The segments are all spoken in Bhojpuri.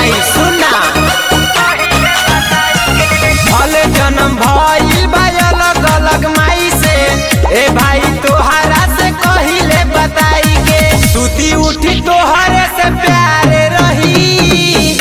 बताई सुना। भले जन्म भइल बा अलग अलग माई से, ए भाई तोहरा से कहिले बताई के, सुती उठी तोहरे से प्यारे रही,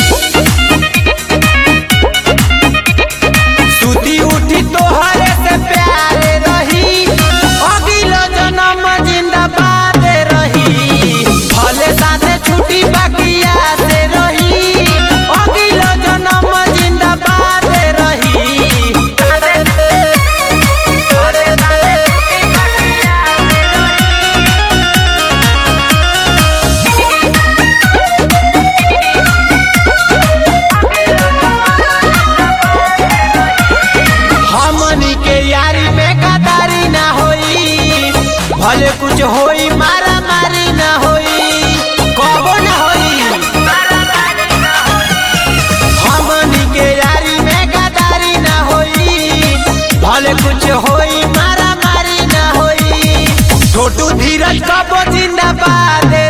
सुती उठी तोहरे से प्यारे रही, अगला जन्म जिंदाबाद रही, भले साथे छुट्टी बकिया से रही, अगला जन्म जिंदाबाद रही। हमनी के यारी में गद्दारी ना होई, भले कुछ होई मारा मारी ना होई, कबो ना होई। हमनी के यारी में गद्दारी ना होई, भले कुछ होई मारा मारी ना होई, छोटू धीरज कबो जिंदाबाद